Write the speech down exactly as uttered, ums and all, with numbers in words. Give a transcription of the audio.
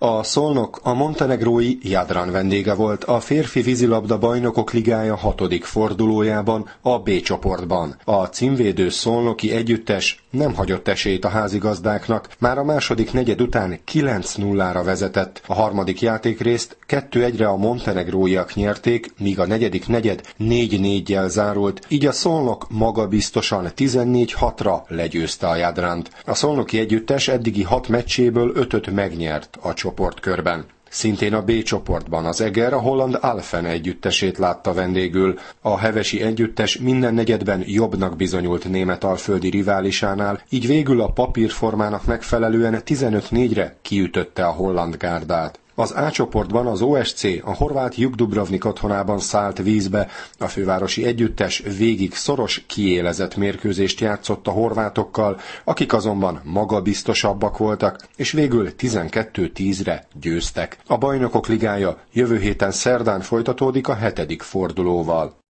A Szolnok a montenegrói Jadran vendége volt a férfi vízilabda bajnokok ligája hatodik fordulójában a B csoportban. A címvédő szolnoki együttes nem hagyott esélyt a házigazdáknak, már a második negyed után kilenc nullára vezetett. A harmadik játékrészt kettő egyre a montenegróiak nyerték, míg a negyedik negyed négy néggyel zárult, így a Szolnok magabiztosan tizennégy hatra legyőzte a Jadrant. A szolnoki együttes eddigi hat meccséből ötöt megnyert a csoportkörben. Szintén a B csoportban az Eger a holland Alphen együttesét látta vendégül. A hevesi együttes minden negyedben jobbnak bizonyult németalföldi riválisánál, így végül a papírformának megfelelően tizenöt négyre kiütötte a holland gárdát. Az A csoportban az o es cé a horvát Juk Dubrovnik otthonában szállt vízbe, a fővárosi együttes végig szoros, kiélezett mérkőzést játszott a horvátokkal, akik azonban magabiztosabbak voltak, és végül tizenkettő tízre győztek. A Bajnokok Ligája jövő héten szerdán folytatódik a hetedik fordulóval.